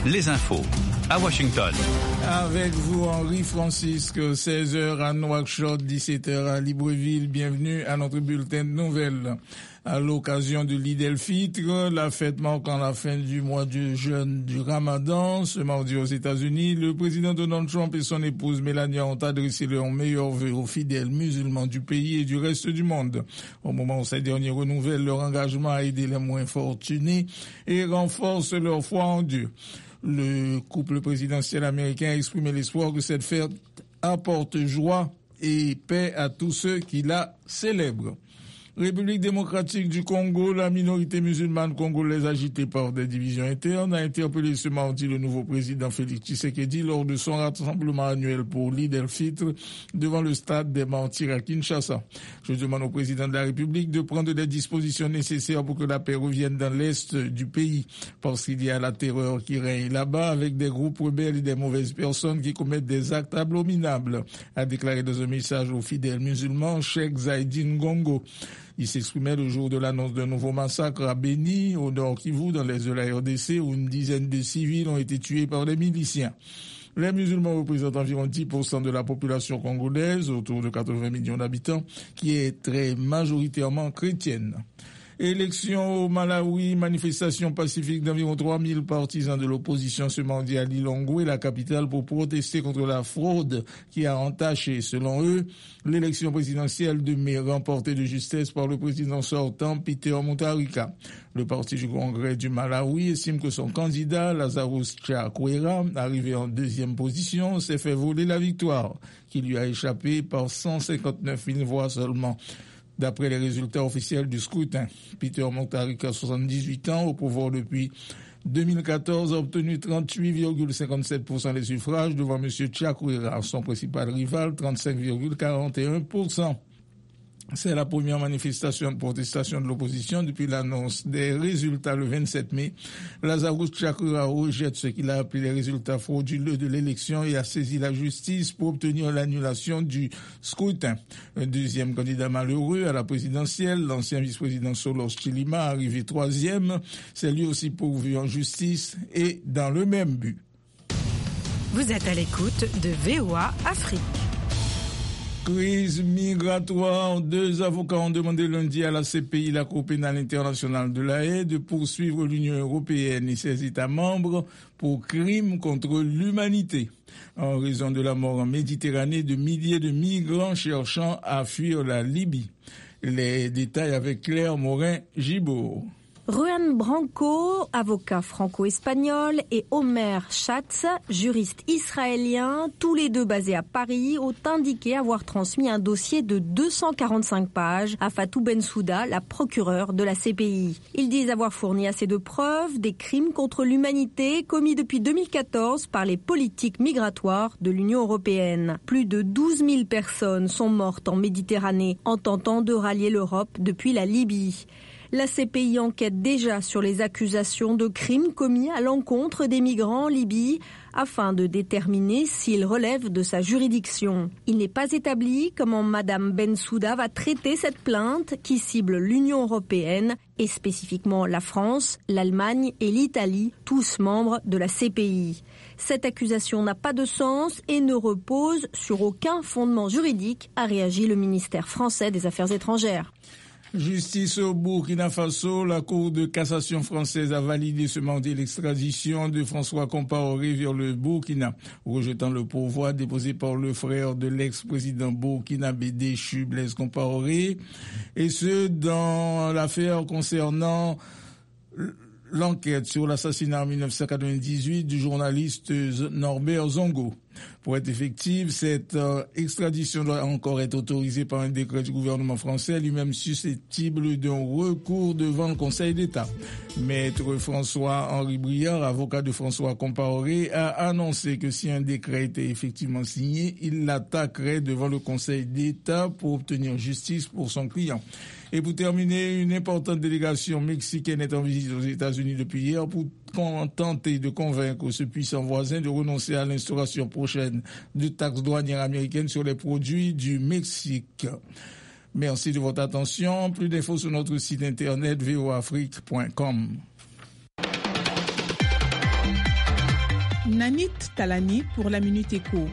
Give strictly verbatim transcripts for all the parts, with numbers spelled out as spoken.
les infos à Washington. Avec vous, Henri Francisque, seize heures à Nouakchott, dix-sept heures à Libreville. Bienvenue à notre bulletin de nouvelles. À l'occasion de l'Eid el-Fitr, la fête marquant la fin du mois de jeûne du Ramadan, ce mardi aux États-Unis, le président Donald Trump et son épouse Melania ont adressé leurs meilleurs vœux aux fidèles musulmans du pays et du reste du monde. Au moment où ces derniers renouvellent leur engagement à aider les moins fortunés et renforcent leur foi en Dieu. Le couple présidentiel américain a exprimé l'espoir que cette fête apporte joie et paix à tous ceux qui la célèbrent. République démocratique du Congo, la minorité musulmane congolaise agitée par des divisions internes a interpellé ce mardi le nouveau président Félix Tshisekedi lors de son rassemblement annuel pour l'Eid el-Fitr devant le stade des Martyrs à Kinshasa. Je demande au président de la République de prendre des dispositions nécessaires pour que la paix revienne dans l'est du pays, parce qu'il y a la terreur qui règne là-bas avec des groupes rebelles et des mauvaises personnes qui commettent des actes abominables, a déclaré dans un message aux fidèles musulmans Cheikh Zaïdine Gongo. Il s'exprimait le jour de l'annonce d'un nouveau massacre à Beni, au nord Kivu, dans l'est de la R D C, où une dizaine de civils ont été tués par des miliciens. Les musulmans représentent environ dix pour cent de la population congolaise, autour de quatre-vingts millions d'habitants, qui est très majoritairement chrétienne. Élection au Malawi, manifestation pacifique d'environ trois mille partisans de l'opposition ce mardi à Lilongwe, la capitale, pour protester contre la fraude qui a entaché, selon eux, l'élection présidentielle de mai remportée de justesse par le président sortant Peter Mutharika. Le parti du Congrès du Malawi estime que son candidat, Lazarus Chakwera, arrivé en deuxième position, s'est fait voler la victoire, qui lui a échappé par cent cinquante-neuf mille voix seulement. D'après les résultats officiels du scrutin, Peter Mutharika, soixante-dix-huit ans, au pouvoir depuis deux mille quatorze, a obtenu trente-huit virgule cinquante-sept pour cent des suffrages devant M. Chakwera, son principal rival, trente-cinq virgule quarante et un pour cent. C'est la première manifestation de protestation de l'opposition depuis l'annonce des résultats le vingt-sept mai. Lazarus Chakwera rejette ce qu'il a appelé les résultats frauduleux de l'élection et a saisi la justice pour obtenir l'annulation du scrutin. Un deuxième candidat malheureux à la présidentielle, l'ancien vice-président Solos Chilima, arrivé troisième, s'est lui aussi pourvu en justice et dans le même but. Vous êtes à l'écoute de V O A Afrique. Crise migratoire. Deux avocats ont demandé lundi à la C P I, la Cour pénale internationale de la Haye, de poursuivre l'Union européenne et ses États membres pour crimes contre l'humanité, en raison de la mort en Méditerranée de milliers de migrants cherchant à fuir la Libye. Les détails avec Claire Morin-Gibault. Juan Branco, avocat franco-espagnol, et Omer Schatz, juriste israélien, tous les deux basés à Paris, ont indiqué avoir transmis un dossier de deux cent quarante-cinq pages à Fatou Bensouda, la procureure de la C P I. Ils disent avoir fourni assez de preuves des crimes contre l'humanité commis depuis deux mille quatorze par les politiques migratoires de l'Union européenne. Plus de douze mille personnes sont mortes en Méditerranée en tentant de rallier l'Europe depuis la Libye. La C P I enquête déjà sur les accusations de crimes commis à l'encontre des migrants en Libye afin de déterminer s'ils relèvent de sa juridiction. Il n'est pas établi comment Madame Bensouda va traiter cette plainte qui cible l'Union européenne et spécifiquement la France, l'Allemagne et l'Italie, tous membres de la C P I. Cette accusation n'a pas de sens et ne repose sur aucun fondement juridique, a réagi le ministère français des Affaires étrangères. Justice au Burkina Faso, la Cour de cassation française a validé ce mardi l'extradition de François Compaoré vers le Burkina, rejetant le pourvoi déposé par le frère de l'ex-président burkinabé déchu Blaise Compaoré, et ce dans l'affaire concernant l'enquête sur l'assassinat en dix-neuf cent quatre-vingt-dix-huit du journaliste Norbert Zongo. Pour être effective, cette euh, extradition doit encore être autorisée par un décret du gouvernement français, lui-même susceptible d'un recours devant le Conseil d'État. Maître François-Henri Briard, avocat de François Compaoré, a annoncé que si un décret était effectivement signé, il l'attaquerait devant le Conseil d'État pour obtenir justice pour son client. Et pour terminer, une importante délégation mexicaine est en visite aux États-Unis depuis hier pour tenter de convaincre ce puissant voisin de renoncer à l'instauration prochaine de taxes douanières américaines sur les produits du Mexique. Merci de votre attention. Plus d'infos sur notre site internet v o afrique point com. Nanit Talani pour la Minute Éco.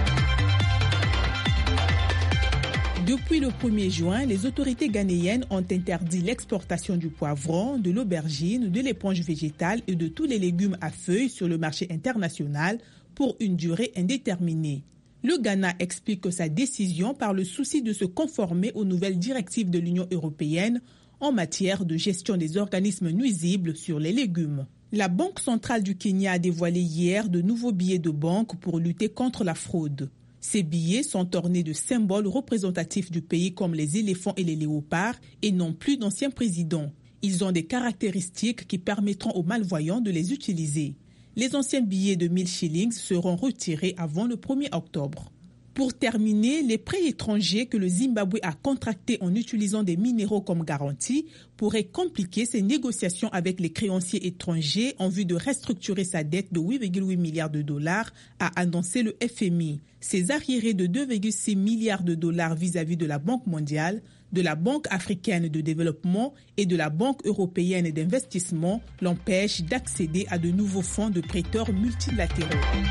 Depuis le premier juin, les autorités ghanéennes ont interdit l'exportation du poivron, de l'aubergine, de l'éponge végétale et de tous les légumes à feuilles sur le marché international pour une durée indéterminée. Le Ghana explique que sa décision par le souci de se conformer aux nouvelles directives de l'Union européenne en matière de gestion des organismes nuisibles sur les légumes. La Banque centrale du Kenya a dévoilé hier de nouveaux billets de banque pour lutter contre la fraude. Ces billets sont ornés de symboles représentatifs du pays comme les éléphants et les léopards et non plus d'anciens présidents. Ils ont des caractéristiques qui permettront aux malvoyants de les utiliser. Les anciens billets de mille shillings seront retirés avant le premier octobre. Pour terminer, les prêts étrangers que le Zimbabwe a contractés en utilisant des minéraux comme garantie pourraient compliquer ses négociations avec les créanciers étrangers en vue de restructurer sa dette de huit virgule huit milliards de dollars, a annoncé le F M I. Ces arriérés de deux virgule six milliards de dollars vis-à-vis de la Banque mondiale, de la Banque africaine de développement et de la Banque européenne d'investissement l'empêchent d'accéder à de nouveaux fonds de prêteurs multilatéraux.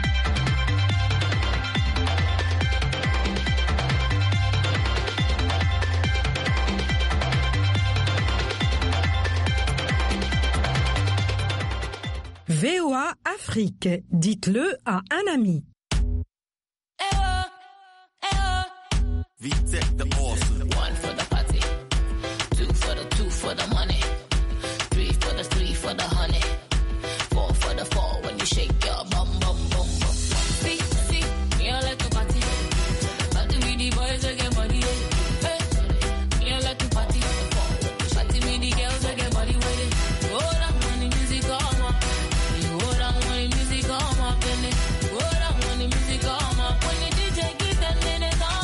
V O A Afrique, dites-le à un ami. V-Tech the awesome. One for the party, two for the two for the money, three for the three for the honey, four for the four when you shake your bum bum bum bum. See, see, me I like to party, party with the boys I get money. Hey, me I like to party, party with the girls I get body with it. Hold on when the music come up, hold on when the music come up, and it hold on when the music come up, when the D J give them then it's on.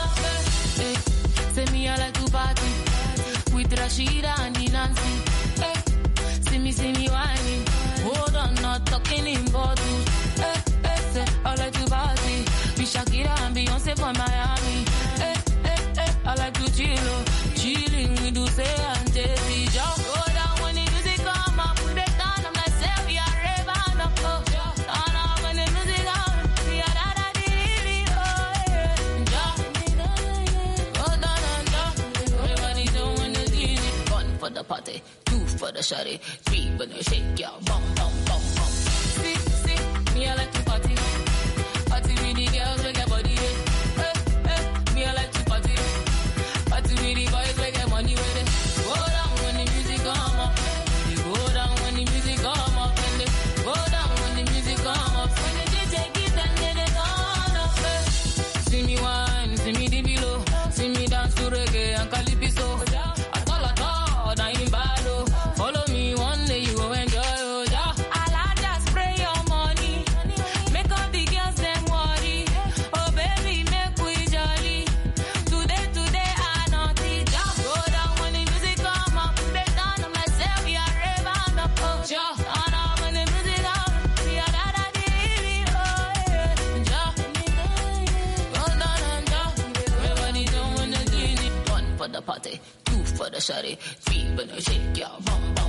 Say me I like to party with Rashida and Nancy. Hey, see me, see me whining. Hold on, not talking in bottles. Hey, hey, say I like to party with Shakira and Beyonce from Miami. Hey, hey, hey, I like to chill, chilling with Duce and Jay-Z. Just go down when the music come up, put it down. I'm like, say we are raving up. Oh, down up when the music come, we are da da di di. Oh yeah, just for the party, two for the shawty, three when you shake your bum bum bum bum. See, see, me I like to party, party with the girls with your body. Hey, hey, me I like to party, party with the boys with your money with it. Go down when the music come up, you go down when the music come up, and they go down when the music come up. When the D J gives them, then they turn up. Hey. See me wine, see me dip below, see me dance to reggae and calypso. Follow me one day, you will enjoy it. I'll just spray your money, make all the girls them worry. Oh baby, make we jolly. Today, today I naughty. Just go down when the music come up, put it down. I'm like, say we are raving up. Oh, just turn up when the music come. We are da da di di. Oh yeah, just go down and just everybody doing the genie. One for the party, two for the shawty, three when you shake your bum bum.